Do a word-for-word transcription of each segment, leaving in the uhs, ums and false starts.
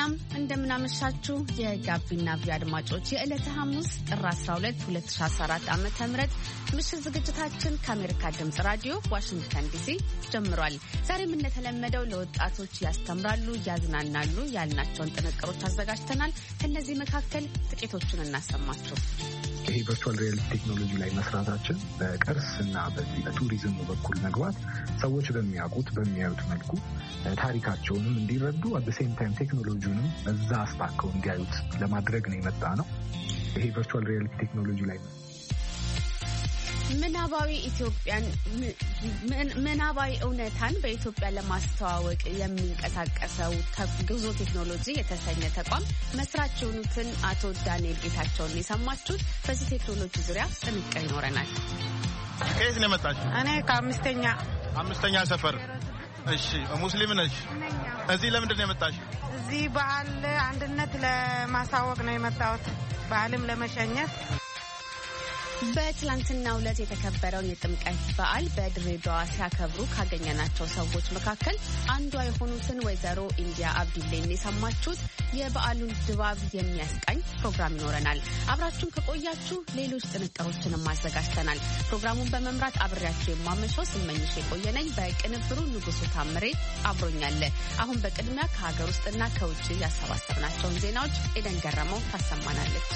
ሰላም እንደምናመሻችሁ የጋቢና ቪ አድማጮች የዕለተ ሐሙስ ጥር አስራ ሁለት ሁለት ሺህ አስራ አራት ዓመተ ምህረት ምሽት ዝግጅታችን ከአሜሪካ ድምጽ ራዲዮ ዋሽንግተን ዲሲ ጀምሯል። ዛሬም እንደተለመደው ለወጣቶች ያስተምራሉ፣ ያዝናናሉ ያልናቸውን ጥንቅሮች አዘጋጅተናል። ከነዚህ መካከል ጥቂቶቹን እናሰማችሁ። ይሄ ቨርቹዋል ሪያሊቲ ቴክኖሎጂ ላይ መስራታችን በቅርስና በዚህ በቱሪዝሙ በኩል መግባት ሰዎች በሚያውቁት በሚያዩት መልኩ ታሪካቸውንም እንዲረዱ አት ዘ ሴም ታይም ቴክኖሎጂውንም በዛ አስታከው እንዲያዩት ለማድረግ ነው የመጣ ነው። ይሄ ቨርቹዋል ሪያሊቲ ቴክኖሎጂ ላይ ምናባዊ ኢትዮጵያን ምናባዊ እውነታን በኢትዮጵያ ለማስተዋወቅ የሚንቀሳቀሰው ጉዞ ቴክኖሎጂ የተሰኘ ተቋም መስራች የሆኑትን አቶ ዳንኤል ጌታቸውን የሰማችሁት። በዚህ ቴክኖሎጂ ዙሪያ ጥንቅር ይኖረናል። ከየት ነው የመጣችው? እኔ ከአምስተኛ አምስተኛ ሰፈር። እሺ፣ ሙስሊም ነሽ? እዚህ ለምንድን ነው የመጣችው? እዚህ በዓል አንድነት ለማሳወቅ ነው የመጣሁት፣ በዓልም ለመሸኘት። በትላንትናው ዕለት የተከበረውን የጥምቀት በዓል በድሬዳዋ ሲያከብሩ ካገኘናቸው ሰዎች መካከል አንዷ የሆኑትን ወይዘሮ ኢንዲያ አብዲሌን የሰማችሁት። የበዓሉን ድባብ የሚያስቃኝ ፕሮግራም ይኖረናል። አብራችሁን ከቆያችሁ ሌሎች ጥንቅሮችንም አዘጋጅተናል። ፕሮግራሙን በመምራት አብሬያችሁ የማመሻው ስመኝሽ የቆየነኝ፣ በቅንብሩ ንጉሱ ታምሬ አብሮኛለ። አሁን በቅድሚያ ከሀገር ውስጥና ከውጭ ያሰባሰብናቸውን ዜናዎች ኤደን ገረመው ታሰማናለች።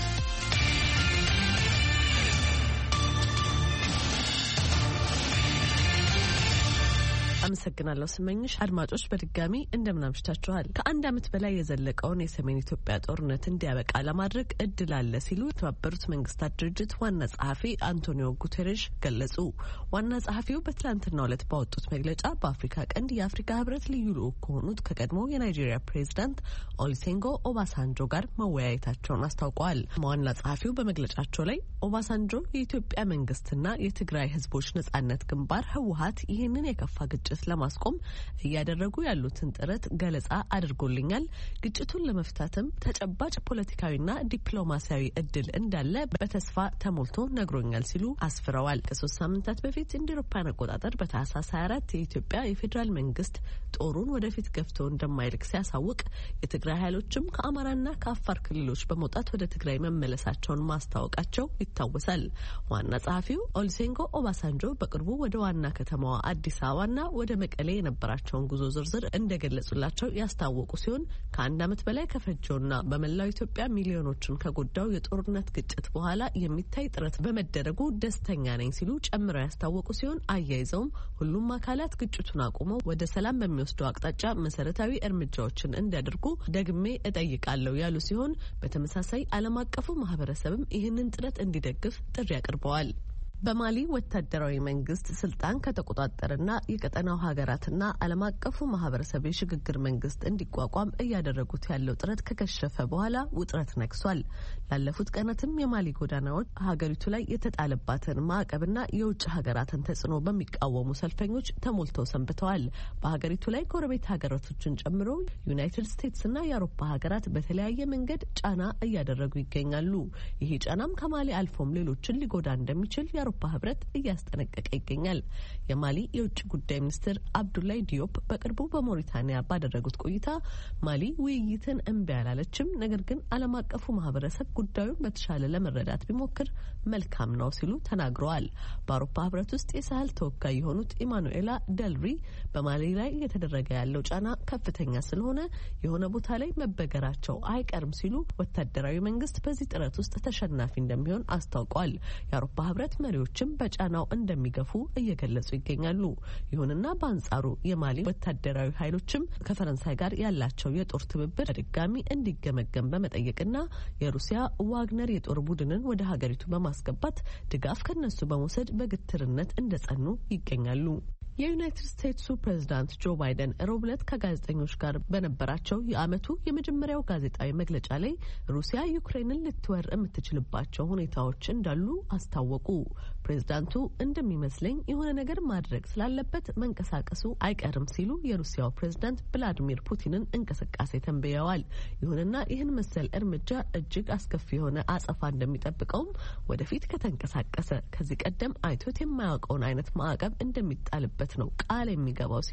አመሰግናለሁ ስመኝሽ። አድማጮች በድጋሚ እንደምናምሽታችኋል። ከአንድ ዓመት በላይ የዘለቀውን የሰሜን ኢትዮጵያ ጦርነት እንዲያበቃ ለማድረግ እድል አለ ሲሉ የተባበሩት መንግስታት ድርጅት ዋና ጸሐፊ አንቶኒዮ ጉቴሬሽ ገለጹ። ዋና ጸሐፊው በትላንትናው ዕለት ባወጡት መግለጫ በአፍሪካ ቀንድ የአፍሪካ ህብረት ልዩ ልዑክ ከሆኑት ከቀድሞ የናይጄሪያ ፕሬዚዳንት ኦሉሴጉን ኦባሳንጆ ጋር መወያየታቸውን አስታውቀዋል። ዋና ጸሐፊው በመግለጫቸው ላይ ኦባሳንጆ የኢትዮጵያ መንግስትና የትግራይ ህዝቦች ነጻነት ግንባር ህወሀት ይህንን የከፋ ግጭት ለማስቆም እያደረጉ ያሉትን ጥረት ገለጻ አድርጎልኛል። ግጭቱን ለመፍታትም ተጨባጭ ፖለቲካዊና ዲፕሎማሲያዊ እድል እንዳለ በተስፋ ተሞልቶ ነግሮኛል ሲሉ አስፍረዋል። ከሶስት ሳምንታት በፊት እንደ አውሮፓውያን አቆጣጠር በታህሳስ ሀያ አራት የኢትዮጵያ የፌዴራል መንግስት ጦሩን ወደፊት ገፍቶ እንደማይልክ ሲያሳውቅ የትግራይ ኃይሎችም ከአማራና ከአፋር ክልሎች በመውጣት ወደ ትግራይ መመለሳቸውን ማስታወቃቸው ይታወሳል። ዋና ጸሐፊው ኦሉሴጉን ኦባሳንጆ በቅርቡ ወደ ዋና ከተማዋ አዲስ አበባና ወደ መቀሌ የነበራቸውን ጉዞ ዝርዝር እንደገለጹላቸው ያስታወቁ ሲሆን ከአንድ ዓመት በላይ ከፈጀውና በመላው ኢትዮጵያ ሚሊዮኖችን ከጎዳው የጦርነት ግጭት በኋላ የሚታይ ጥረት በመደረጉ ደስተኛ ነኝ ሲሉ ጨምረው ያስታወቁ ሲሆን አያይዘውም ሁሉም አካላት ግጭቱን አቁመው ወደ ሰላም በሚወስደው አቅጣጫ መሰረታዊ እርምጃዎችን እንዲያደርጉ ደግሜ እጠይቃለሁ ያሉ ሲሆን በተመሳሳይ ዓለም አቀፉ ማህበረሰብም ይህንን ጥረት እንዲደግፍ ጥሪ አቅርበዋል። በማሊ ወታደራዊ መንግስት ስልጣን ከተቆጣጠረና የቀጠናው ሀገራትና ዓለም አቀፉ ማህበረሰብ የሽግግር መንግስት እንዲቋቋም እያደረጉት ያለው ጥረት ከከሸፈ በኋላ ውጥረት ነግሷል። ላለፉት ቀናትም የማሊ ጎዳናዎች ሀገሪቱ ላይ የተጣለባትን ማዕቀብና የውጭ ሀገራትን ተጽዕኖ በሚቃወሙ ሰልፈኞች ተሞልተው ሰንብተዋል። በሀገሪቱ ላይ ጎረቤት ሀገራቶችን ጨምሮ ዩናይትድ ስቴትስና የአውሮፓ ሀገራት በተለያየ መንገድ ጫና እያደረጉ ይገኛሉ። ይሄ ጫናም ከማሊ አልፎም ሌሎችን ሊጎዳ እንደሚችል የአውሮፓ ህብረት እያስጠነቀቀ ይገኛል። የማሊ የውጭ ጉዳይ ሚኒስትር አብዱላይ ዲዮፕ በቅርቡ በሞሪታኒያ ባደረጉት ቆይታ ማሊ ውይይትን እምቢ አላለችም፣ ነገር ግን ዓለም አቀፉ ማህበረሰብ ጉዳዩን በተሻለ ለመረዳት ቢሞክር መልካም ነው ሲሉ ተናግረዋል። በአውሮፓ ህብረት ውስጥ የሳህል ተወካይ የሆኑት ኢማኑኤላ ደልሪ በማሊ ላይ እየተደረገ ያለው ጫና ከፍተኛ ስለሆነ የሆነ ቦታ ላይ መበገራቸው አይቀርም ሲሉ ወታደራዊ መንግስት በዚህ ጥረት ውስጥ ተሸናፊ እንደሚሆን አስታውቋል። የአውሮፓ ህብረት መሪዎችም በጫናው እንደሚገፉ እየገለጹ ይገኛሉ። ይሁንና በአንጻሩ የማሊ ወታደራዊ ኃይሎችም ከፈረንሳይ ጋር ያላቸው የጦር ትብብር በድጋሚ እንዲገመገም በመጠየቅና የሩሲያ ዋግነር የጦር ቡድንን ወደ ሀገሪቱ በማስገባት ድጋፍ ከነሱ በመውሰድ በግትርነት እንደጸኑ ይገኛሉ። የዩናይትድ ስቴትሱ ፕሬዝዳንት ጆ ባይደን ሮብ ዕለት ከጋዜጠኞች ጋር በነበራቸው የዓመቱ የመጀመሪያው ጋዜጣዊ መግለጫ ላይ ሩሲያ ዩክሬንን ልትወር የምትችልባቸው ሁኔታዎች እንዳሉ አስታወቁ። ፕሬዝዳንቱ እንደሚመስለኝ የሆነ ነገር ማድረግ ስላለበት መንቀሳቀሱ አይቀርም ሲሉ የሩሲያው ፕሬዝዳንት ቭላዲሚር ፑቲንን እንቅስቃሴ ተንብየዋል። ይሁንና ይህን መሰል እርምጃ እጅግ አስከፊ የሆነ አጸፋ እንደሚጠብቀውም ወደፊት ከተንቀሳቀሰ ከዚህ ቀደም አይቶት የማያውቀውን አይነት ማዕቀብ እንደሚጣልበት ነው ቃል የሚገባው ሲሉ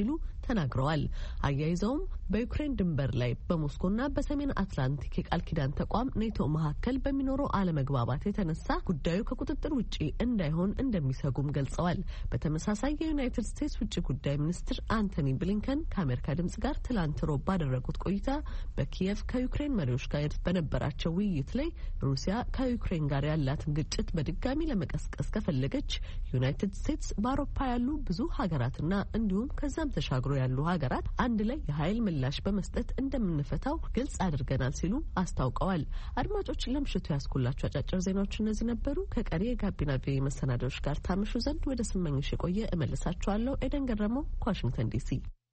ተናግረዋል። አያይዘውም በዩክሬን ድንበር ላይ በሞስኮና በሰሜን አትላንቲክ የቃል ኪዳን ተቋም ኔቶ መካከል በሚኖረው አለመግባባት የተነሳ ጉዳዩ ከቁጥጥር ውጪ እንዳይሆን እንደሚሰጉም ገልጸዋል። በተመሳሳይ የዩናይትድ ስቴትስ ውጭ ጉዳይ ሚኒስትር አንቶኒ ብሊንከን ከአሜሪካ ድምጽ ጋር ትላንት ሮብ ባደረጉት ቆይታ በኪየቭ ከዩክሬን መሪዎች ጋር በነበራቸው ውይይት ላይ ሩሲያ ከዩክሬን ጋር ያላትን ግጭት በድጋሚ ለመቀስቀስ ከፈለገች ዩናይትድ ስቴትስ በአውሮፓ ያሉ ብዙ ሀገራትና እንዲሁም ከዛም ተሻግሮ ያሉ ሀገራት አንድ ላይ የኃይል ምላሽ በመስጠት እንደምንፈታው ግልጽ አድርገናል ሲሉ አስታውቀዋል። አድማጮች ለምሽቱ ያስኩላችሁ አጫጭር ዜናዎች እነዚህ ነበሩ። ከቀሪ የጋቢና ቪኦኤ መሰናዶዎች ጋር ታምሹ ዘንድ ወደ ስመኝሽ የቆየ እመልሳችኋለሁ። ኤደን ገረመው ከዋሽንግተን ዲሲ።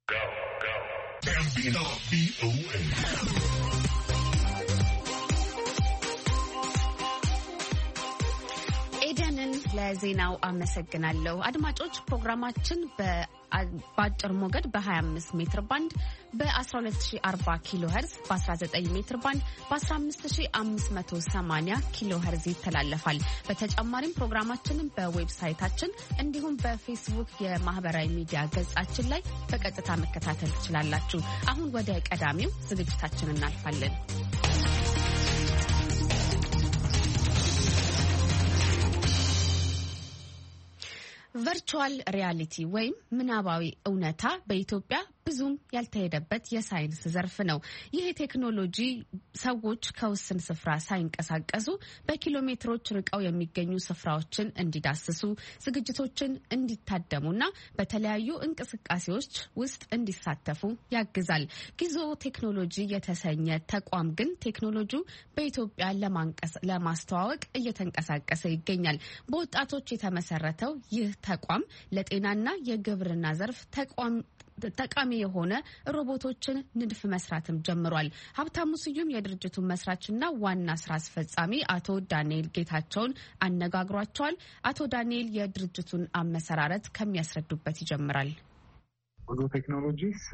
ኤደንን ለዜናው አመሰግናለሁ። አድማጮች ፕሮግራማችን በአጭር ሞገድ በ25 ሜትር ባንድ በ12040 ኪሎ ሄርዝ በ19 ሜትር ባንድ በ15580 ኪሎ ሄርዝ ይተላለፋል። በተጨማሪም ፕሮግራማችንን በዌብሳይታችን እንዲሁም በፌስቡክ የማህበራዊ ሚዲያ ገጻችን ላይ በቀጥታ መከታተል ትችላላችሁ። አሁን ወደ ቀዳሚው ዝግጅታችን እናልፋለን። ቨርቹዋል ሪያሊቲ ወይም ምናባዊ እውነታ በኢትዮጵያ ብዙም ያልተሄደበት የሳይንስ ዘርፍ ነው። ይህ ቴክኖሎጂ ሰዎች ከውስን ስፍራ ሳይንቀሳቀሱ በኪሎ ሜትሮች ርቀው የሚገኙ ስፍራዎችን እንዲዳስሱ፣ ዝግጅቶችን እንዲታደሙና በተለያዩ እንቅስቃሴዎች ውስጥ እንዲሳተፉ ያግዛል። ጊዞ ቴክኖሎጂ የተሰኘ ተቋም ግን ቴክኖሎጂው በኢትዮጵያ ለማስተዋወቅ እየተንቀሳቀሰ ይገኛል። በወጣቶች የተመሰረተው ይህ ተቋም ለጤናና የግብርና ዘርፍ ተቋም ጠቃሚ የሆነ ሮቦቶችን ንድፍ መስራትም ጀምሯል። ሀብታሙ ስዩም የድርጅቱን መስራችና ዋና ስራ አስፈጻሚ አቶ ዳንኤል ጌታቸውን አነጋግሯቸዋል። አቶ ዳንኤል የድርጅቱን አመሰራረት ከሚያስረዱበት ይጀምራል። ጉዞ ቴክኖሎጂስ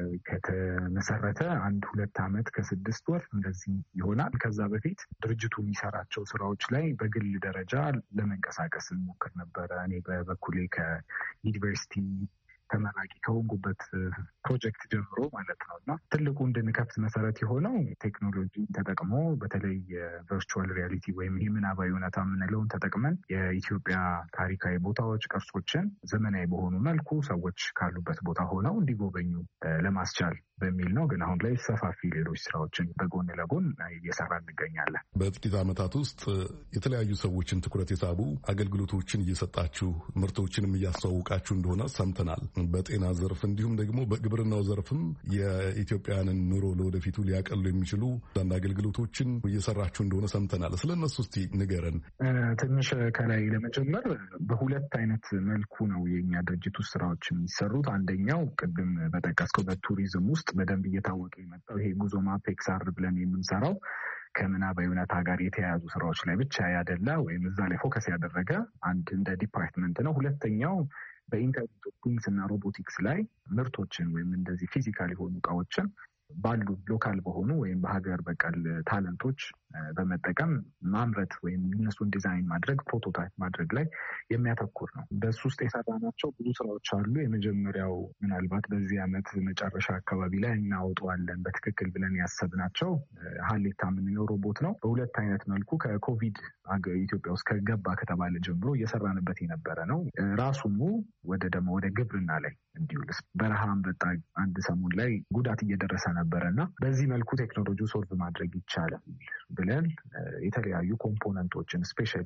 ከተመሰረተ አንድ ሁለት ዓመት ከስድስት ወር እንደዚህ ይሆናል። ከዛ በፊት ድርጅቱ የሚሰራቸው ስራዎች ላይ በግል ደረጃ ለመንቀሳቀስ እንሞክር ነበረ። እኔ በበኩሌ ከዩኒቨርሲቲ ተመራቂ ከሆንኩበት ፕሮጀክት ጀምሮ ማለት ነው እና ትልቁ እንድንከፍት መሰረት የሆነው ቴክኖሎጂ ተጠቅሞ በተለይ የቨርቹዋል ሪያሊቲ ወይም ይህ ምናባዊ እውነታ የምንለውን ተጠቅመን የኢትዮጵያ ታሪካዊ ቦታዎች፣ ቅርሶችን ዘመናዊ በሆኑ መልኩ ሰዎች ካሉበት ቦታ ሆነው እንዲጎበኙ ለማስቻል በሚል ነው። ግን አሁን ላይ ሰፋፊ ሌሎች ስራዎችን በጎን ለጎን እየሰራ እንገኛለን። በጥቂት ዓመታት ውስጥ የተለያዩ ሰዎችን ትኩረት የሳቡ አገልግሎቶችን እየሰጣችሁ ምርቶችንም እያስተዋወቃችሁ እንደሆነ ሰምተናል። በጤና ዘርፍ እንዲሁም ደግሞ በግብርናው ዘርፍም የኢትዮጵያንን ኑሮ ለወደፊቱ ሊያቀሉ የሚችሉ አንዳንድ አገልግሎቶችን እየሰራችሁ እንደሆነ ሰምተናል። ስለነሱ እስቲ ንገረን። ትንሽ ከላይ ለመጀመር በሁለት አይነት መልኩ ነው የኛ ድርጅት ውስጥ ስራዎች የሚሰሩት። አንደኛው ቅድም በጠቀስከው በቱሪዝም ውስጥ በደንብ እየታወቀ የመጣው ይሄ ጉዞ ማፕ ኤክስአር ብለን የምንሰራው ከምናባዊ እውነታ ጋር የተያያዙ ስራዎች ላይ ብቻ ያደላ ወይም እዛ ላይ ፎከስ ያደረገ አንድ እንደ ዲፓርትመንት ነው። ሁለተኛው በኢንተርኔት ኦፍ ቲንግስ እና ሮቦቲክስ ላይ ምርቶችን ወይም እንደዚህ ፊዚካል የሆኑ እቃዎችን ባሉ ሎካል በሆኑ ወይም በሀገር በቀል ታለንቶች በመጠቀም ማምረት ወይም እነሱን ዲዛይን ማድረግ ፕሮቶታይፕ ማድረግ ላይ የሚያተኩር ነው። በሱ ውስጥ የሰራናቸው ብዙ ስራዎች አሉ። የመጀመሪያው ምናልባት በዚህ ዓመት መጨረሻ አካባቢ ላይ እናወጣዋለን በትክክል ብለን ያሰብናቸው ሀሌታ የምንለው ሮቦት ነው። በሁለት አይነት መልኩ ከኮቪድ ኢትዮጵያ ውስጥ ከገባ ከተባለ ጀምሮ እየሰራንበት የነበረ ነው። ራሱሙ ወደ ደግሞ ወደ ግብርና ላይ እንዲውልስ በረሃ አንበጣ አንድ ሰሞን ላይ ጉዳት እየደረሰ ነበረ እና በዚህ መልኩ ቴክኖሎጂ ሶልቭ ማድረግ ይቻላል ብለን የተለያዩ ኮምፖነንቶችን ስፔሻሊ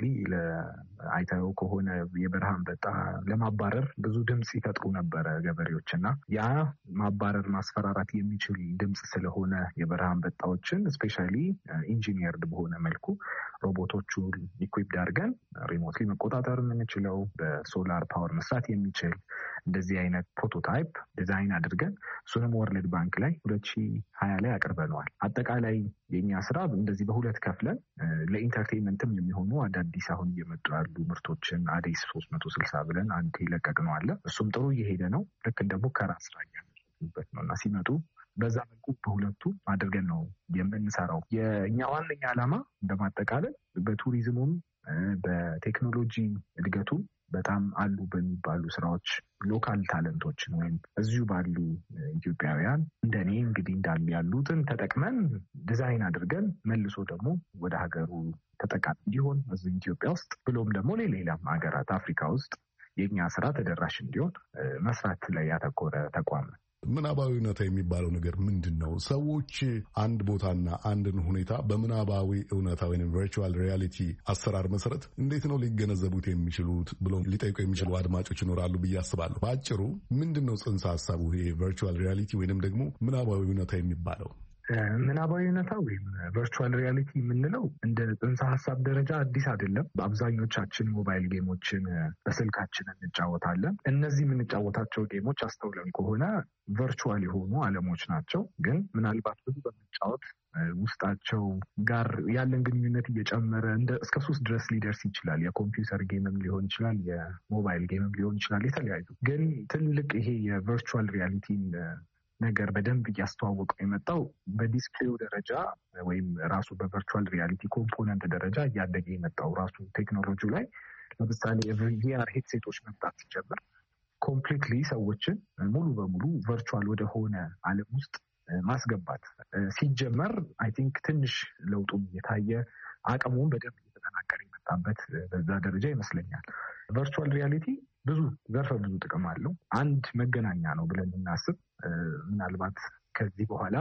ለአይታው ከሆነ የበረሃ አንበጣ ለማባረር ብዙ ድምፅ ይፈጥሩ ነበረ ገበሬዎች እና ያ ማባረር ማስፈራራት የሚችል ድምፅ ስለሆነ የበረሃ አንበጣዎችን ስፔሻሊ ኢንጂኒየርድ በሆነ መልኩ ሮቦቶቹ ኢኩዊፕድ አድርገን ሪሞትሊ መቆጣጠር የምንችለው በሶላር ፓወር መስራት የሚችል እንደዚህ አይነት ፕሮቶታይፕ ዲዛይን አድርገን እሱንም ወርልድ ባንክ ላይ ሁለት ሺህ ሀያ ላይ አቅርበነዋል። አጠቃላይ የኛ ስራ እንደዚህ በሁለት ከፍለን ለኢንተርቴንመንትም የሚሆኑ አዳዲስ አሁን እየመጡ ያሉ ምርቶችን አዴስ ሶስት መቶ ስልሳ ብለን አንድ ይለቀቅነው አለ። እሱም ጥሩ እየሄደ ነው። ልክ እንደ ሙከራ ስራ እያደረግንበት ነው እና ሲመጡ በዛ መልኩ በሁለቱ አድርገን ነው የምንሰራው። የእኛ ዋነኛ ዓላማ እንደማጠቃለል በቱሪዝሙም በቴክኖሎጂ እድገቱ በጣም አሉ በሚባሉ ስራዎች ሎካል ታለንቶችን ወይም እዚሁ ባሉ ኢትዮጵያውያን እንደኔ እንግዲህ እንዳሉ ያሉትን ተጠቅመን ዲዛይን አድርገን መልሶ ደግሞ ወደ ሀገሩ ተጠቃሚ እንዲሆን እዚህ ኢትዮጵያ ውስጥ ብሎም ደግሞ ሌላም ሀገራት አፍሪካ ውስጥ የኛ ስራ ተደራሽ እንዲሆን መስራት ላይ ያተኮረ ተቋም ነው። ምናባዊነት የሚባለው ነገር ምንድን ነው? ሰዎች አንድ ቦታና አንድን ሁኔታ በምናባዊ እውነታ ወይም ቨርቹዋል ሪያሊቲ አሰራር መሰረት እንዴት ነው ሊገነዘቡት የሚችሉት ብሎ ሊጠይቁ የሚችሉ አድማጮች ይኖራሉ ብዬ አስባለሁ። በአጭሩ ምንድን ነው ጽንሰ ሀሳቡ ይሄ ቨርቹዋል ሪያሊቲ ወይንም ደግሞ ምናባዊ እውነታ የሚባለው? ምናባዊ እውነታ ወይም ቨርቹዋል ሪያሊቲ የምንለው እንደ ጽንሰ ሀሳብ ደረጃ አዲስ አይደለም። በአብዛኞቻችን ሞባይል ጌሞችን በስልካችን እንጫወታለን። እነዚህ የምንጫወታቸው ጌሞች አስተውለን ከሆነ ቨርቹዋል የሆኑ ዓለሞች ናቸው። ግን ምናልባት ብዙ በመጫወት ውስጣቸው ጋር ያለን ግንኙነት እየጨመረ እንደ እስከ ሶስት ድረስ ሊደርስ ይችላል። የኮምፒውተር ጌምም ሊሆን ይችላል፣ የሞባይል ጌምም ሊሆን ይችላል። የተለያዩ ግን ትልቅ ይሄ የቨርቹዋል ሪያሊቲን ነገር በደንብ እያስተዋወቀው የመጣው በዲስፕሌው ደረጃ ወይም ራሱ በቨርቹዋል ሪያሊቲ ኮምፖነንት ደረጃ እያደገ የመጣው ራሱ ቴክኖሎጂው ላይ ለምሳሌ ቪአር ሄድሴቶች መምጣት ሲጀምር ኮምፕሊትሊ ሰዎችን ሙሉ በሙሉ ቨርቹዋል ወደሆነ ዓለም ውስጥ ማስገባት ሲጀመር አይ ቲንክ ትንሽ ለውጡም የታየ አቅሙን በደንብ እየተጠናከረ የመጣበት በዛ ደረጃ ይመስለኛል። ቨርቹዋል ሪያሊቲ ብዙ ዘርፈ ብዙ ጥቅም አለው። አንድ መገናኛ ነው ብለን እናስብ። ምናልባት ከዚህ በኋላ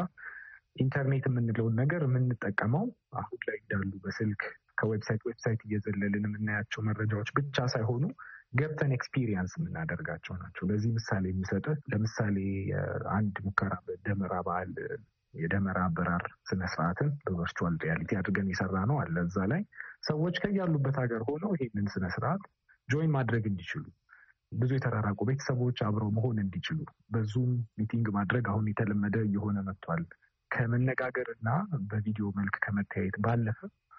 ኢንተርኔት የምንለውን ነገር የምንጠቀመው አሁን ላይ እንዳሉ በስልክ ከዌብሳይት ዌብሳይት እየዘለልን የምናያቸው መረጃዎች ብቻ ሳይሆኑ ገብተን ኤክስፒሪየንስ የምናደርጋቸው ናቸው። ለዚህ ምሳሌ የሚሰጥህ ለምሳሌ አንድ ሙከራ በደመራ በዓል የደመራ አበራር ስነስርዓትን በቨርቹዋል ሪያሊቲ አድርገን የሰራ ነው አለ። እዛ ላይ ሰዎች ከያሉበት ሀገር ሆነው ይሄንን ስነስርዓት ጆይን ማድረግ እንዲችሉ፣ ብዙ የተራራቁ ቤተሰቦች አብረው መሆን እንዲችሉ በዙም ሚቲንግ ማድረግ አሁን የተለመደ እየሆነ መጥቷል። ከመነጋገር እና በቪዲዮ መልክ ከመታየት ባለፈ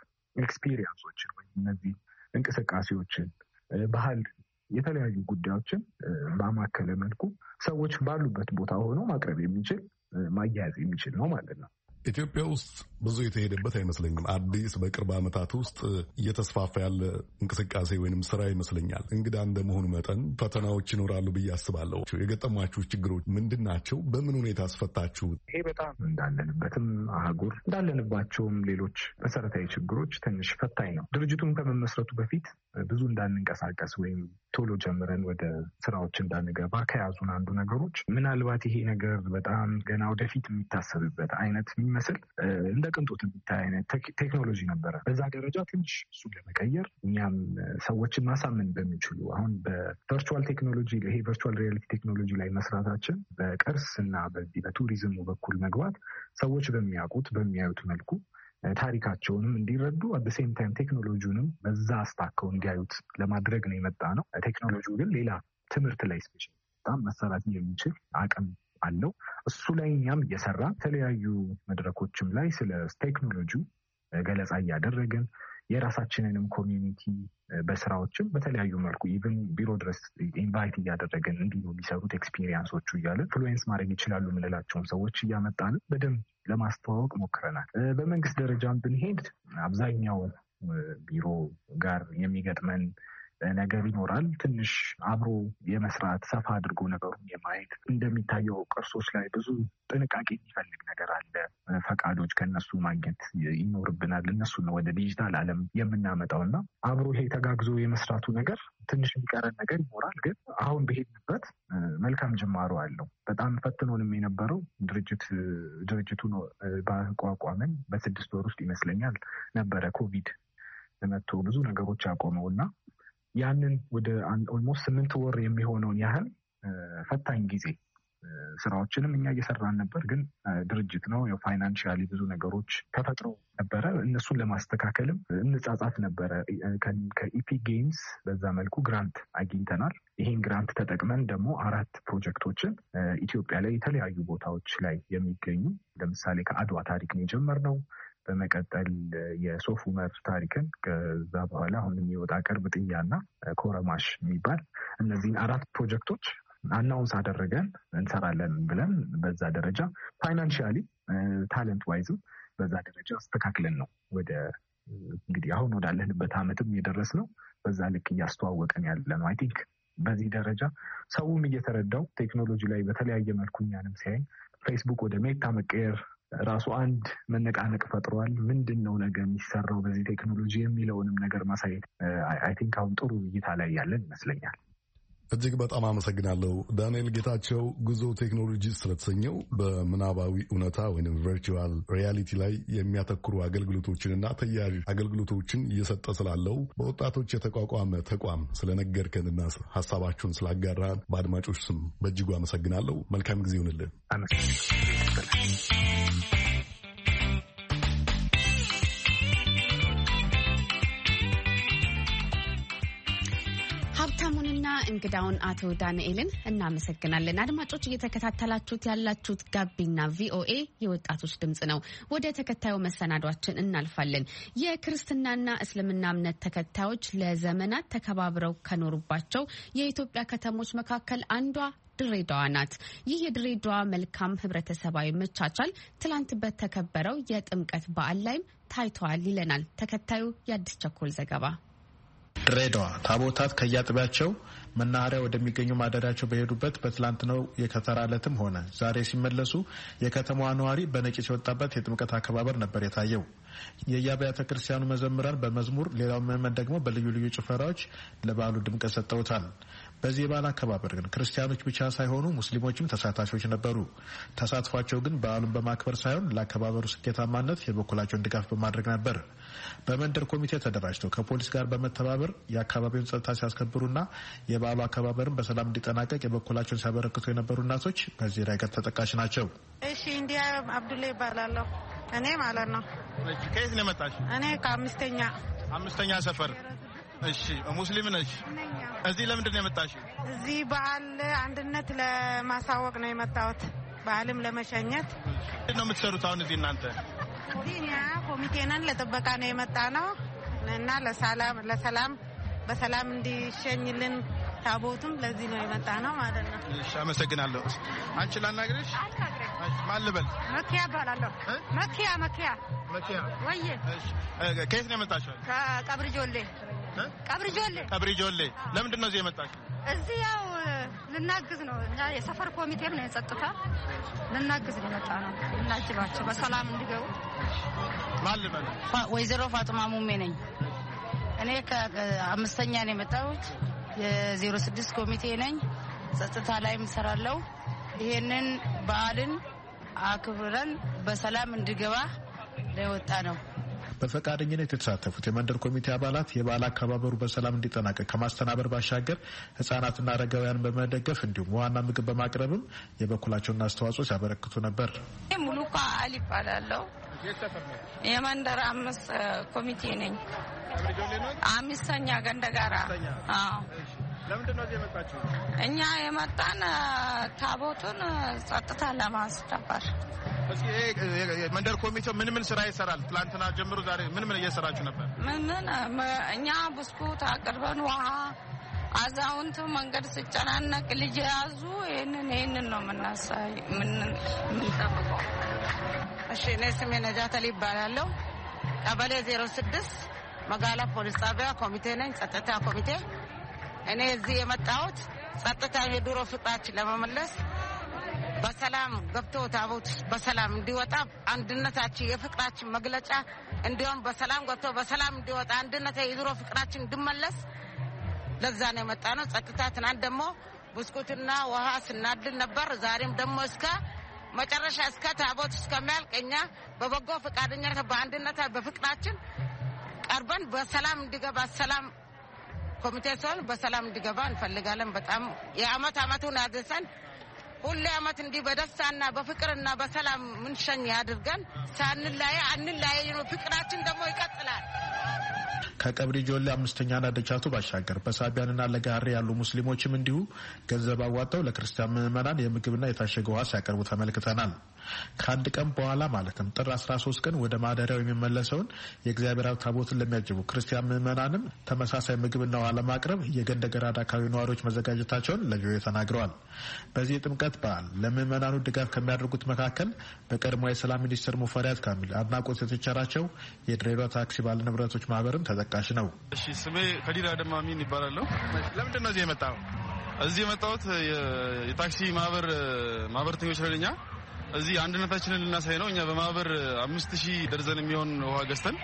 ኤክስፒሪየንሶችን ወይም እነዚህ እንቅስቃሴዎችን፣ ባህል፣ የተለያዩ ጉዳዮችን በማከለ መልኩ ሰዎች ባሉበት ቦታ ሆነው ማቅረብ የሚችል ማያያዝ የሚችል ነው ማለት ነው። ኢትዮጵያ ውስጥ ብዙ የተሄደበት አይመስለኝም። አዲስ በቅርብ ዓመታት ውስጥ እየተስፋፋ ያለ እንቅስቃሴ ወይንም ስራ ይመስለኛል። እንግዳ እንደመሆኑ መጠን ፈተናዎች ይኖራሉ ብዬ አስባለሁ። የገጠሟችሁ ችግሮች ምንድን ናቸው? በምን ሁኔታ አስፈታችሁ? ይሄ በጣም እንዳለንበትም አህጉር እንዳለንባቸውም ሌሎች መሰረታዊ ችግሮች ትንሽ ፈታኝ ነው። ድርጅቱን ከመመስረቱ በፊት ብዙ እንዳንንቀሳቀስ ወይም ቶሎ ጀምረን ወደ ስራዎች እንዳንገባ ከያዙን አንዱ ነገሮች ምናልባት ይሄ ነገር በጣም ገና ወደፊት የሚታሰብበት አይነት የሚመስል እንደ ቅንጦት የሚታይ አይነት ቴክኖሎጂ ነበረ። በዛ ደረጃ ትንሽ እሱን ለመቀየር እኛም ሰዎችን ማሳመን በሚችሉ አሁን በቨርቹዋል ቴክኖሎጂ ይሄ ቨርቹዋል ሪያሊቲ ቴክኖሎጂ ላይ መስራታችን በቅርስ እና በዚህ በቱሪዝሙ በኩል መግባት ሰዎች በሚያውቁት በሚያዩት መልኩ ታሪካቸውንም እንዲረዱ አት ሴም ታይም ቴክኖሎጂውንም በዛ አስታከው እንዲያዩት ለማድረግ ነው የመጣ ነው። ቴክኖሎጂው ግን ሌላ ትምህርት ላይ ስፔሻል በጣም መሰራት የሚችል አቅም አለው። እሱ ላይ እኛም እየሰራ የተለያዩ መድረኮችም ላይ ስለ ቴክኖሎጂው ገለጻ እያደረግን የራሳችንንም ኮሚኒቲ በስራዎችም በተለያዩ መልኩ ኢቨን ቢሮ ድረስ ኢንቫይት እያደረግን እንዲሁ የሚሰሩት ኤክስፒሪየንሶቹ እያለ ኢንፍሉዌንስ ማድረግ ይችላሉ የምንላቸውን ሰዎች እያመጣን በደንብ ለማስተዋወቅ ሞክረናል። በመንግስት ደረጃም ብንሄድ አብዛኛው ቢሮ ጋር የሚገጥመን ነገር ይኖራል። ትንሽ አብሮ የመስራት ሰፋ አድርጎ ነገሩን የማየት እንደሚታየው ቅርሶች ላይ ብዙ ጥንቃቄ የሚፈልግ ነገር አለ። ፈቃዶች ከነሱ ማግኘት ይኖርብናል። እነሱ ነው ወደ ዲጂታል ዓለም የምናመጣው እና አብሮ ይሄ ተጋግዞ የመስራቱ ነገር ትንሽ የሚቀረን ነገር ይኖራል። ግን አሁን በሄድንበት መልካም ጅማሮ አለው። በጣም ፈትኖንም የነበረው ድርጅት ድርጅቱ ነው ባቋቋመን በስድስት ወር ውስጥ ይመስለኛል ነበረ ኮቪድ መጥቶ ብዙ ነገሮች ያቆመው እና ያንን ወደ ኦልሞስት ስምንት ወር የሚሆነውን ያህል ፈታኝ ጊዜ ስራዎችንም እኛ እየሰራን ነበር። ግን ድርጅት ነው የፋይናንሻሊ ብዙ ነገሮች ተፈጥሮ ነበረ። እነሱን ለማስተካከልም እንጻጻፍ ነበረ። ከኢፒ ጌምስ በዛ መልኩ ግራንት አግኝተናል። ይህን ግራንት ተጠቅመን ደግሞ አራት ፕሮጀክቶችን ኢትዮጵያ ላይ የተለያዩ ቦታዎች ላይ የሚገኙ ለምሳሌ ከአድዋ ታሪክ ነው የጀመርነው። በመቀጠል የሶፍ ዑመር ታሪክን ከዛ በኋላ አሁን የሚወጣ ቅርብ ጥያና ኮረማሽ የሚባል እነዚህን አራት ፕሮጀክቶች አናውንስ አደረገን እንሰራለን ብለን በዛ ደረጃ ፋይናንሻሊ ታለንት ዋይዝም በዛ ደረጃ አስተካክለን ነው ወደ እንግዲህ አሁን ወዳለንበት ዓመትም የደረስነው። በዛ ልክ እያስተዋወቀን ያለ ነው። አይ ቲንክ በዚህ ደረጃ ሰውም እየተረዳው ቴክኖሎጂ ላይ በተለያየ መልኩ እኛንም ሲያይ ፌስቡክ ወደ ሜታ መቀየር ራሱ አንድ መነቃነቅ ፈጥሯል። ምንድን ነው ነገ የሚሰራው በዚህ ቴክኖሎጂ የሚለውንም ነገር ማሳየት አይ ቲንክ አሁን ጥሩ እይታ ላይ ያለን ይመስለኛል። እጅግ በጣም አመሰግናለሁ ዳንኤል ጌታቸው። ጉዞ ቴክኖሎጂ ስለተሰኘው በምናባዊ እውነታ ወይም ቨርቹዋል ሪያሊቲ ላይ የሚያተኩሩ አገልግሎቶችንና ተያያዥ አገልግሎቶችን እየሰጠ ስላለው በወጣቶች የተቋቋመ ተቋም ስለነገርከንና ሀሳባችሁን ስላጋራን በአድማጮች ስም በእጅጉ አመሰግናለሁ። መልካም ጊዜ ይሁንልን። ሀብታሙንና እንግዳውን አቶ ዳንኤልን እናመሰግናለን። አድማጮች እየተከታተላችሁት ያላችሁት ጋቢና ቪኦኤ የወጣቶች ድምጽ ነው። ወደ ተከታዩ መሰናዷችን እናልፋለን። የክርስትናና እስልምና እምነት ተከታዮች ለዘመናት ተከባብረው ከኖሩባቸው የኢትዮጵያ ከተሞች መካከል አንዷ ድሬዳዋ ናት። ይህ የድሬዳዋ መልካም ህብረተሰባዊ መቻቻል ትላንት በተከበረው የጥምቀት በዓል ላይም ታይቷል ይለናል ተከታዩ የአዲስ ቸኮል ዘገባ። ድሬዳዋ ታቦታት ከያጥቢያቸው መናኸሪያ ወደሚገኙ ማደሪያቸው በሄዱበት በትላንትናው የከተራ ዕለትም ሆነ ዛሬ ሲመለሱ የከተማዋ ነዋሪ በነቂስ የወጣበት የጥምቀት አከባበር ነበር የታየው። የየአብያተ ክርስቲያኑ መዘምራን በመዝሙር ሌላው ምዕመን ደግሞ በልዩ ልዩ ጭፈራዎች ለበዓሉ ድምቀት ሰጥተውታል። በዚህ የበዓል አከባበር ግን ክርስቲያኖች ብቻ ሳይሆኑ ሙስሊሞችም ተሳታፊዎች ነበሩ። ተሳትፏቸው ግን በዓሉን በማክበር ሳይሆን ለአከባበሩ ስኬታማነት የበኩላቸውን ድጋፍ በማድረግ ነበር። በመንደር ኮሚቴ ተደራጅተው ከፖሊስ ጋር በመተባበር የአካባቢውን ጸጥታ ሲያስከብሩና የበዓሉ አከባበርን በሰላም እንዲጠናቀቅ የበኩላቸውን ሲያበረክቱ የነበሩ እናቶች በዚህ ረገድ ተጠቃሽ ናቸው። እሺ እንዲያ አብዱላ ይባላለሁ። እኔ ማለት ነው። ከየት ነው የመጣሽ? እኔ ከአምስተኛ አምስተኛ ሰፈር። እሺ ሙስሊም ነሽ? እዚህ ለምንድን ነው የመጣሽው? እዚህ በዓል አንድነት ለማሳወቅ ነው የመጣሁት፣ በዓልም ለመሸኘት። ምንድን ነው የምትሰሩት አሁን እዚህ እናንተ? እኛ ኮሚቴ ነን፣ ለጥበቃ ነው የመጣ ነው እና ለሰላም ለሰላም በሰላም እንዲሸኝልን ታቦቱም ለዚህ ነው የመጣ ነው ማለት ነው። እሺ አመሰግናለሁ። አንቺ ላናግርሽ? ማን ልበል? መኪያ እባላለሁ። መኪያ መኪያ መኪያ ወይ? እሺ ከየት ነው የመጣሽው? ከቀብሪ ጆሌ። ቀብሪ ጆሌ። ቀብሪ ጆሌ። ለምንድን ነው እዚህ የመጣሽው? እዚህ ያው ልናግዝ ነው። እኛ የሰፈር ኮሚቴም ነው የጸጥታ ልናግዝ ነው የመጣ ነው። ልናጅባቸው በሰላም እንዲገቡ። ማን ልበል? ወይዘሮ ፋጥማ ሙሜ ነኝ። እኔ ከአምስተኛ ነው የመጣሁት። የዜሮ ስድስት ኮሚቴ ነኝ። ጸጥታ ላይ እሰራለሁ። ይሄንን በዓልን አክብረን በሰላም እንዲገባ ለወጣ ነው። በፈቃደኝነት የተሳተፉት የመንደር ኮሚቴ አባላት የበዓል አከባበሩ በሰላም እንዲጠናቀቅ ከማስተናበር ባሻገር ህጻናትና አረጋውያን በመደገፍ እንዲሁም ዋና ምግብ በማቅረብም የበኩላቸውን አስተዋጽኦ ሲያበረክቱ ነበር። ሙሉካ አሊ ይባላለሁ። የመንደር አምስት ኮሚቴ ነኝ። አምስተኛ ገንደጋራ። አዎ። ለምንድን ነው እዚህ የመጣችሁ? እኛ የመጣን ታቦቱን ጸጥታ ለማስከበር። እስኪ መንደር ኮሚቴው ምን ምን ስራ ይሰራል? ትላንትና ጀምሮ ዛሬ ምን ምን እየሰራችሁ ነበር? ምን ምን እኛ ብስኩት አቅርበን ውሃ፣ አዛውንቱ መንገድ ሲጨናነቅ ልጅ ያዙ። ይሄንን ይሄንን ነው የምናሳይ ምን የምንጠብቀው። እሺ እኔ ስሜ ነጃት አሊ ይባላለሁ። ቀበሌ ዜሮ ስድስት መጋላ ፖሊስ ጣቢያ ኮሚቴ ነኝ፣ ጸጥታ ኮሚቴ። እኔ እዚህ የመጣሁት ጸጥታ የድሮ ፍቅራችን ለመመለስ በሰላም ገብቶ ታቦት በሰላም እንዲወጣ አንድነታችን የፍቅራችን መግለጫ እንዲሆን በሰላም ገብቶ በሰላም እንዲወጣ አንድነት የድሮ ፍቅራችን እንዲመለስ ለዛ ነው የመጣ ነው። ጸጥታ ትናንት ደግሞ ብስኩትና ውሃ ስናድል ነበር። ዛሬም ደግሞ እስከ መጨረሻ እስከ ታቦት እስከሚያልቅ እኛ በበጎ ፈቃደኝነት በአንድነት በፍቅራችን ቀርበን በሰላም እንዲገባ ሰላም ኮሚቴ ሲሆን በሰላም እንዲገባ እንፈልጋለን። በጣም የአመት አመቱን አድርሰን ሁሌ አመት እንዲህ በደስታና በፍቅርና በሰላም ምንሸኝ ያድርገን። ሳንለያይ አንለያይ ነው። ፍቅራችን ደግሞ ይቀጥላል። ከቀብሪ ጆሌ አምስተኛና ደቻቱ ባሻገር በሳቢያንና ለጋሪ ያሉ ሙስሊሞችም እንዲሁ ገንዘብ አዋጣው ለክርስቲያን ምዕመናን የምግብና የታሸገ ውሃ ሲያቀርቡ ተመልክተናል። ከአንድ ቀን በኋላ ማለትም ጥር አስራ ሶስት ቀን ወደ ማደሪያው የሚመለሰውን የእግዚአብሔር አብ ታቦትን ለሚያጅቡ ክርስቲያን ምዕመናንም ተመሳሳይ ምግብና ውሃ ለማቅረብ የገንደ ገራዳ አካባቢ ነዋሪዎች መዘጋጀታቸውን ለቪኦኤ ተናግረዋል። በዚህ የጥምቀት በዓል ለምዕመናኑ ድጋፍ ከሚያደርጉት መካከል በቀድሞ የሰላም ሚኒስትር ሙፈሪያት ካሚል አድናቆት የተቸራቸው የድሬዳዋ ታክሲ ባለንብረቶች ማህበርም ተጠቃሽ ነው። እሺ ስሜ ከዲራ ደማሚን ይባላል። ለምንድን ነው እዚህ የመጣው? እዚህ የመጣሁት የታክሲ ማህበር ማህበርተኞች ለኛ እዚህ አንድነታችንን ልናሳይ ነው። እኛ በማህበር አምስት ሺህ ደርዘን የሚሆን ውሃ ገዝተን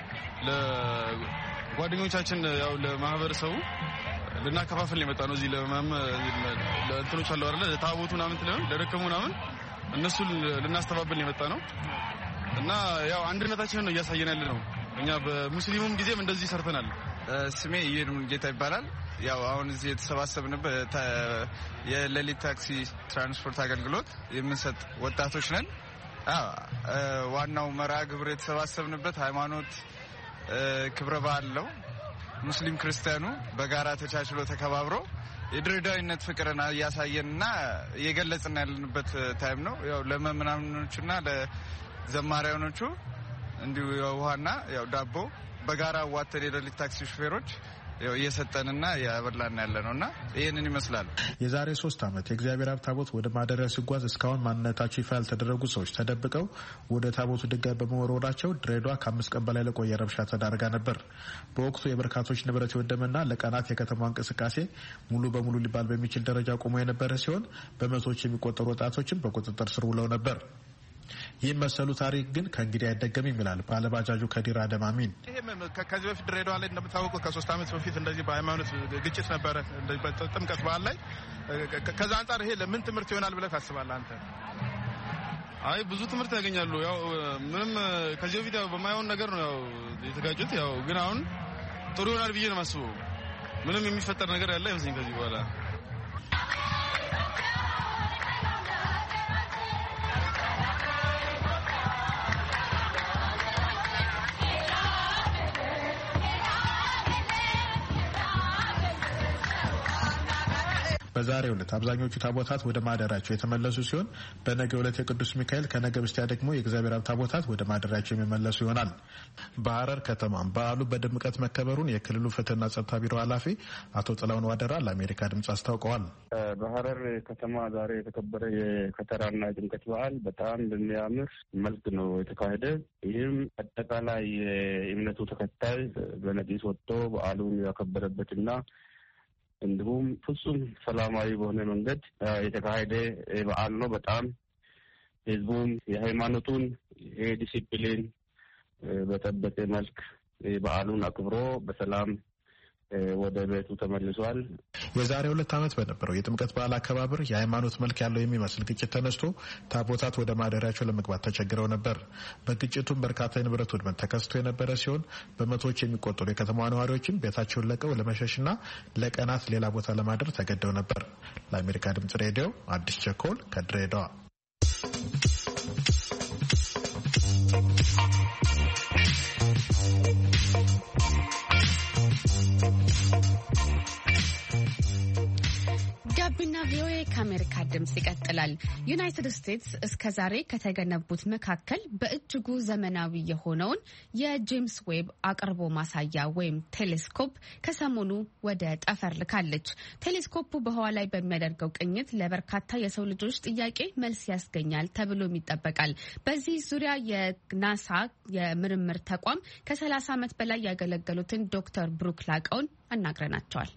ለጓደኞቻችን ያው ለማህበረሰቡ ልናከፋፍል ነው የመጣነው። እዚህ ለማም ለእንትኖች አለው አይደል ለታቦቱ ምናምን ትለውን ለደከሙ ምናምን እነሱ ልናስተባብል ነው የመጣነው እና ያው አንድነታችንን ነው እያሳየን ያለ ነው። እኛ በሙስሊሙም ጊዜም እንደዚህ ሰርተናል። ስሜ ይሄን ጌታ ይባላል። ያው አሁን እዚህ የተሰባሰብንበት የሌሊት ታክሲ ትራንስፖርት አገልግሎት የምንሰጥ ወጣቶች ነን። አዎ ዋናው መርሃ ግብር የተሰባሰብንበት ሃይማኖት ክብረ በዓል ነው። ሙስሊም ክርስቲያኑ በጋራ ተቻችሎ ተከባብሮ የድሬዳዊነት ፍቅርን ያሳየንና የገለጽን ያለንበት ታይም ነው። ያው ለመምናምኖቹና ለዘማሪያኖቹ እንዲሁ ውሃና ያው ዳቦ በጋራ ዋተን የሌሊት ታክሲ ሹፌሮች ያው እየሰጠንና ያበላን ያለነውና ይሄንን ይመስላል። የዛሬ ሶስት አመት የእግዚአብሔር አብ ታቦት ወደ ማደሪያ ሲጓዝ እስካሁን ማንነታቸው ይፋ ያልተደረጉ ሰዎች ተደብቀው ወደ ታቦቱ ድንጋይ በመወርወራቸው ድሬዳዋ ከአምስት ቀን በላይ ለቆየ ረብሻ ተዳርጋ ነበር። በወቅቱ የበርካቶች ንብረት የወደመና ለቀናት የከተማዋ እንቅስቃሴ ሙሉ በሙሉ ሊባል በሚችል ደረጃ ቆሞ የነበረ ሲሆን በመቶዎች የሚቆጠሩ ወጣቶችም በቁጥጥር ስር ውለው ነበር። ይህ መሰሉ ታሪክ ግን ከእንግዲህ አይደገምም ይላል ባለባጃጁ ከዲራ ደማሚን። ከዚህ በፊት ድሬዳዋ ላይ እንደምታወቀው ከሶስት አመት በፊት እንደዚህ በሃይማኖት ግጭት ነበረ ጥምቀት በዓል ላይ። ከዛ አንጻር ይሄ ለምን ትምህርት ይሆናል ብለህ ታስባለህ አንተ? አይ ብዙ ትምህርት ያገኛሉ። ያው ምንም ከዚህ በፊት ያው በማይሆን ነገር ነው ያው የተጋጩት። ያው ግን አሁን ጥሩ ይሆናል ብዬ ነው የማስበው። ምንም የሚፈጠር ነገር ያለ አይመስለኝም ከዚህ በኋላ። በዛሬው ዕለት አብዛኞቹ ታቦታት ወደ ማደሪያቸው የተመለሱ ሲሆን በነገው ዕለት የቅዱስ ሚካኤል ከነገ በስቲያ ደግሞ የእግዚአብሔር አብ ታቦታት ወደ ማደሪያቸው የሚመለሱ ይሆናል። በሐረር ከተማም በዓሉ በድምቀት መከበሩን የክልሉ ፍትህና ጸጥታ ቢሮ ኃላፊ አቶ ጥላውን ዋደራ ለአሜሪካ ድምጽ አስታውቀዋል። በሐረር ከተማ ዛሬ የተከበረ የከተራና የጥምቀት በዓል በጣም በሚያምር መልክ ነው የተካሄደ። ይህም አጠቃላይ የእምነቱ ተከታይ በነቂስ ወጥቶ በዓሉን ያከበረበትና እንዲሁም ፍጹም ሰላማዊ በሆነ መንገድ የተካሄደ በዓል ነው። በጣም ህዝቡም የሃይማኖቱን የዲሲፕሊን በጠበቀ መልክ በዓሉን አክብሮ በሰላም ወደ ቤቱ ተመልሷል። የዛሬ ሁለት ዓመት በነበረው የጥምቀት በዓል አከባበር የሃይማኖት መልክ ያለው የሚመስል ግጭት ተነስቶ ታቦታት ወደ ማደሪያቸው ለመግባት ተቸግረው ነበር። በግጭቱም በርካታ የንብረት ውድመት ተከስቶ የነበረ ሲሆን በመቶዎች የሚቆጠሩ የከተማ ነዋሪዎችም ቤታቸውን ለቀው ለመሸሽና ለቀናት ሌላ ቦታ ለማደር ተገደው ነበር። ለአሜሪካ ድምጽ ሬዲዮ አዲስ ቸኮል ከድሬዳዋ። ጋቢና ቪኦኤ ከአሜሪካ ድምጽ ይቀጥላል። ዩናይትድ ስቴትስ እስከ ዛሬ ከተገነቡት መካከል በእጅጉ ዘመናዊ የሆነውን የጄምስ ዌብ አቅርቦ ማሳያ ወይም ቴሌስኮፕ ከሰሞኑ ወደ ጠፈር ልካለች። ቴሌስኮፑ በህዋ ላይ በሚያደርገው ቅኝት ለበርካታ የሰው ልጆች ጥያቄ መልስ ያስገኛል ተብሎም ይጠበቃል። በዚህ ዙሪያ የናሳ የምርምር ተቋም ከሰላሳ ዓመት በላይ ያገለገሉትን ዶክተር ብሩክ ላቀውን አናግረናቸዋል።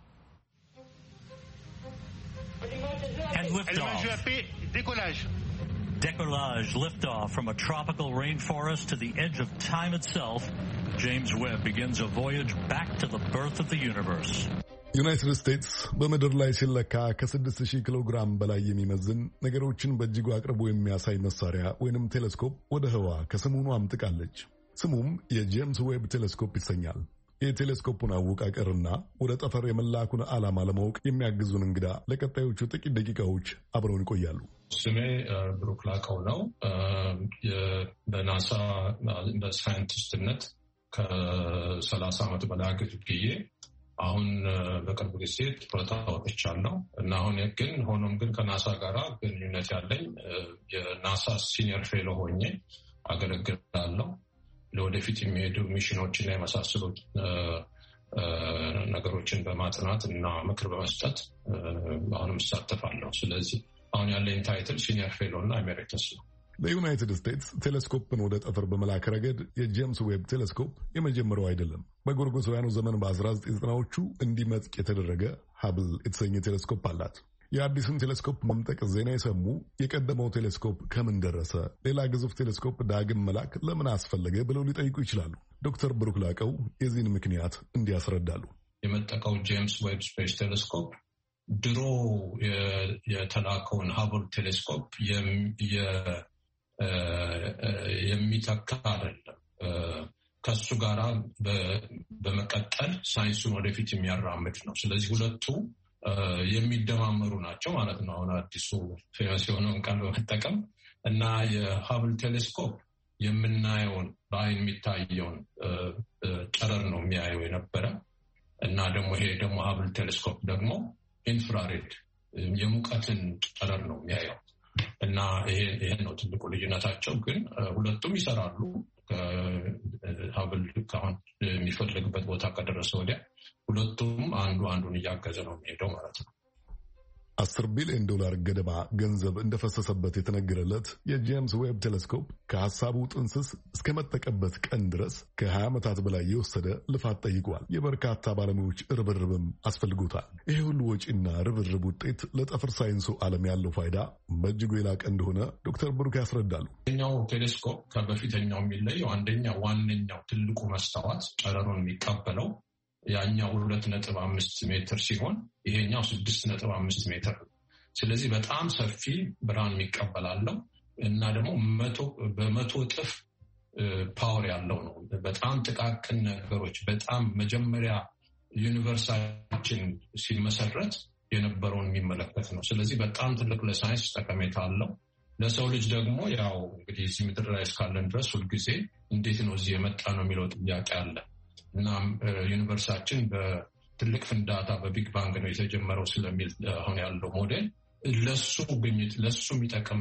And liftoff. Décollage. Décollage, liftoff from a tropical rainforest to the edge of time itself. James Webb begins a voyage back to the birth of the universe. ዩናይትድ ስቴትስ በምድር ላይ ሲለካ ከስድስት ሺህ ኪሎ ግራም በላይ የሚመዝን ነገሮችን በእጅጉ አቅርቦ የሚያሳይ መሳሪያ ወይንም ቴሌስኮፕ ወደ ህዋ ከሰሞኑ አምጥቃለች። ስሙም የጄምስ ዌብ ቴሌስኮፕ ይሰኛል። የቴሌስኮፑን አወቃቀርና ወደ ጠፈር የመላኩን ዓላማ ለማወቅ የሚያግዙን እንግዳ ለቀጣዮቹ ጥቂት ደቂቃዎች አብረውን ይቆያሉ። ስሜ ብሩክ ላቀው ነው። በናሳ በሳይንቲስትነት ከሰላሳ ዓመት በላይ አገልግዬ አሁን በቅርብ ጊዜ ጡረታ ወጥቻለሁ እና አሁን ግን ሆኖም ግን ከናሳ ጋር ግንኙነት ያለኝ የናሳ ሲኒየር ፌሎ ሆኜ አገለግላለሁ። ለወደፊት የሚሄዱ ሚሽኖችን የመሳሰሉት ነገሮችን በማጥናት እና ምክር በመስጠት አሁንም እሳተፋለሁ። ስለዚህ አሁን ያለኝ ታይትል ሲኒየር ፌሎ እና ኤሜሪተስ ነው። ለዩናይትድ ስቴትስ ቴሌስኮፕን ወደ ጠፈር በመላክ ረገድ የጄምስ ዌብ ቴሌስኮፕ የመጀመሪያው አይደለም። በጎርጎሳውያኑ ዘመን በአስራ ዘጠኝ ዘጠናዎቹ እንዲመጥቅ የተደረገ ሀብል የተሰኘ ቴሌስኮፕ አላት። የአዲሱን ቴሌስኮፕ መምጠቅ ዜና የሰሙ የቀደመው ቴሌስኮፕ ከምን ደረሰ፣ ሌላ ግዙፍ ቴሌስኮፕ ዳግም መላክ ለምን አስፈለገ ብለው ሊጠይቁ ይችላሉ። ዶክተር ብሩክ ላቀው የዚህን ምክንያት እንዲያስረዳሉ። የመጠቀው ጄምስ ዌብ ስፔስ ቴሌስኮፕ ድሮ የተላከውን ሀብል ቴሌስኮፕ የሚተካ አይደለም። ከሱ ጋራ በመቀጠል ሳይንሱን ወደፊት የሚያራምድ ነው። ስለዚህ ሁለቱ የሚደማመሩ ናቸው ማለት ነው። አሁን አዲሱ ፌመስ የሆነውን ቃል በመጠቀም እና የሀብል ቴሌስኮፕ የምናየውን በአይን የሚታየውን ጨረር ነው የሚያየው የነበረ እና ደግሞ ይሄ ደግሞ ሀብል ቴሌስኮፕ ደግሞ ኢንፍራሬድ የሙቀትን ጨረር ነው የሚያየው እና ይሄ ነው ትልቁ ልዩነታቸው። ግን ሁለቱም ይሰራሉ። ሀብል ካሁን የሚፈልግበት ቦታ ከደረሰ ወዲያ ሁለቱም አንዱ አንዱን እያገዘ ነው የሚሄደው ማለት ነው። አስር ቢሊዮን ዶላር ገደማ ገንዘብ እንደፈሰሰበት የተነገረለት የጄምስ ዌብ ቴሌስኮፕ ከሀሳቡ ጥንስስ እስከ መጠቀበት ቀን ድረስ ከሀያ ዓመታት በላይ የወሰደ ልፋት ጠይቋል። የበርካታ ባለሙያዎች ርብርብም አስፈልጎታል። ይህ ሁሉ ወጪና ርብርብ ውጤት ለጠፈር ሳይንሱ ዓለም ያለው ፋይዳ በእጅጉ የላቀ እንደሆነ ዶክተር ብሩክ ያስረዳሉ። ኛው ቴሌስኮፕ ከበፊተኛው የሚለየው አንደኛ ዋነኛው ትልቁ መስታወት ጨረሩን የሚቀበለው ያኛው ሁለት ነጥብ አምስት ሜትር ሲሆን ይሄኛው ስድስት ነጥብ አምስት ሜትር። ስለዚህ በጣም ሰፊ ብርሃን የሚቀበላለው እና ደግሞ መቶ በመቶ እጥፍ ፓወር ያለው ነው። በጣም ጥቃቅን ነገሮች በጣም መጀመሪያ ዩኒቨርሳችን ሲመሰረት የነበረውን የሚመለከት ነው። ስለዚህ በጣም ትልቅ ለሳይንስ ጠቀሜታ አለው። ለሰው ልጅ ደግሞ ያው እንግዲህ እዚህ ምድር ላይ እስካለን ድረስ ሁልጊዜ እንዴት ነው እዚህ የመጣ ነው የሚለው ጥያቄ አለ እና ዩኒቨርሳችን በትልቅ ፍንዳታ በቢግ ባንግ ነው የተጀመረው ስለሚል አሁን ያለው ሞዴል ለሱ ግኝት ለሱ የሚጠቅም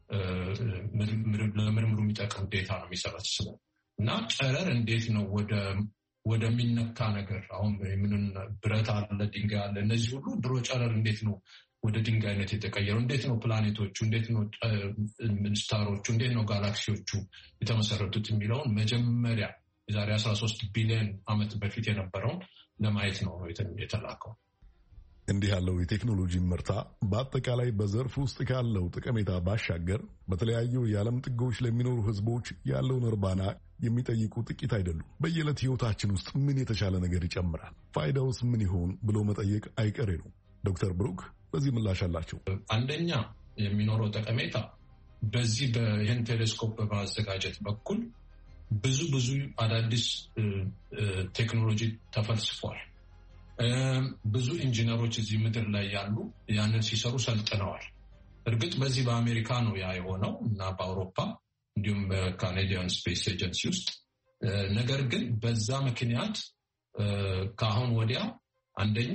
ለምርምሩ የሚጠቅም ዴታ ነው የሚሰበስበው እና ጨረር እንዴት ነው ወደ ወደሚነካ ነገር አሁን ምን ብረት አለ ድንጋይ አለ እነዚህ ሁሉ ድሮ ጨረር እንዴት ነው ወደ ድንጋይነት የተቀየረው፣ እንዴት ነው ፕላኔቶቹ፣ እንዴት ነው ስታሮቹ፣ እንዴት ነው ጋላክሲዎቹ የተመሰረቱት የሚለውን መጀመሪያ የዛሬ አስራ ሶስት ቢሊዮን ዓመት በፊት የነበረውን ለማየት ነው የተላከው። እንዲህ ያለው የቴክኖሎጂ ምርታ በአጠቃላይ በዘርፍ ውስጥ ካለው ጠቀሜታ ባሻገር በተለያዩ የዓለም ጥጎች ለሚኖሩ ሕዝቦች ያለውን እርባና የሚጠይቁ ጥቂት አይደሉም። በየዕለት ሕይወታችን ውስጥ ምን የተሻለ ነገር ይጨምራል፣ ፋይዳውስ ምን ይሆን ብሎ መጠየቅ አይቀሬ ነው። ዶክተር ብሩክ በዚህ ምላሽ አላቸው። አንደኛ የሚኖረው ጠቀሜታ በዚህ በይህን ቴሌስኮፕ በማዘጋጀት በኩል ብዙ ብዙ አዳዲስ ቴክኖሎጂ ተፈልስፏል። ብዙ ኢንጂነሮች እዚህ ምድር ላይ ያሉ ያንን ሲሰሩ ሰልጥነዋል። እርግጥ በዚህ በአሜሪካ ነው ያ የሆነው እና በአውሮፓ እንዲሁም በካናዲያን ስፔስ ኤጀንሲ ውስጥ። ነገር ግን በዛ ምክንያት ከአሁን ወዲያ አንደኛ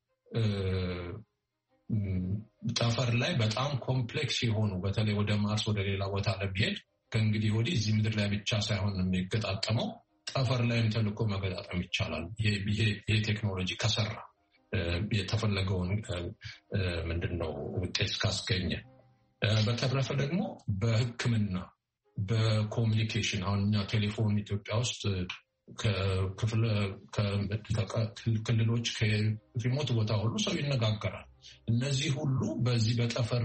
ጠፈር ላይ በጣም ኮምፕሌክስ የሆኑ በተለይ ወደ ማርስ ወደ ሌላ ቦታ ለሚሄድ ከእንግዲህ ወዲህ እዚህ ምድር ላይ ብቻ ሳይሆን የሚገጣጠመው ጠፈር ላይም ተልኮ መገጣጠም ይቻላል። ይሄ ቴክኖሎጂ ከሰራ የተፈለገውን ምንድነው ውጤት ካስገኘ። በተረፈ ደግሞ በሕክምና በኮሚኒኬሽን አሁን እኛ ቴሌፎን ኢትዮጵያ ውስጥ ክልሎች ከሪሞት ቦታ ሁሉ ሰው ይነጋገራል። እነዚህ ሁሉ በዚህ በጠፈር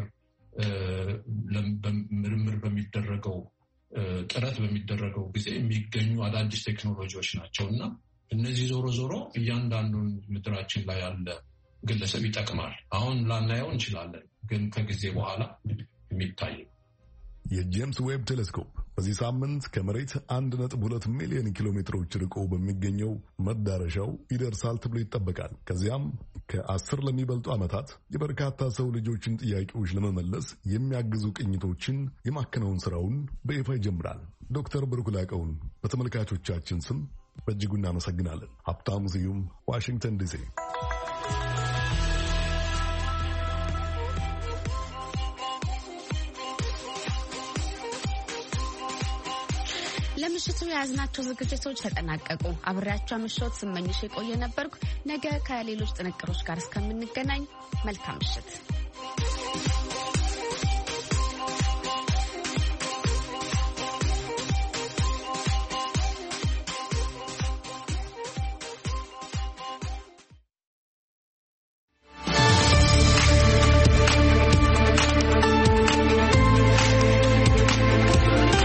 ምርምር በሚደረገው ጥረት በሚደረገው ጊዜ የሚገኙ አዳዲስ ቴክኖሎጂዎች ናቸው እና እነዚህ ዞሮ ዞሮ እያንዳንዱን ምድራችን ላይ ያለ ግለሰብ ይጠቅማል። አሁን ላናየው እንችላለን፣ ግን ከጊዜ በኋላ የሚታይ ነው። የጄምስ ዌብ ቴሌስኮፕ በዚህ ሳምንት ከመሬት አንድ ነጥብ ሁለት ሚሊዮን ኪሎ ሜትሮች ርቆ በሚገኘው መዳረሻው ይደርሳል ተብሎ ይጠበቃል። ከዚያም ከአስር ለሚበልጡ ዓመታት የበርካታ ሰው ልጆችን ጥያቄዎች ለመመለስ የሚያግዙ ቅኝቶችን የማከናወን ስራውን በይፋ ይጀምራል። ዶክተር ብሩክ ላቀውን በተመልካቾቻችን ስም በእጅጉ እናመሰግናለን። ሀብታሙ ስዩም ዋሽንግተን ዲሲ። ለምሽቱ የያዝናቸው ዝግጅቶች ተጠናቀቁ። አብሬያቸው ምሽት ስመኝሽ የቆየ ነበርኩ። ነገ ከሌሎች ጥንቅሮች ጋር እስከምንገናኝ መልካም ምሽት።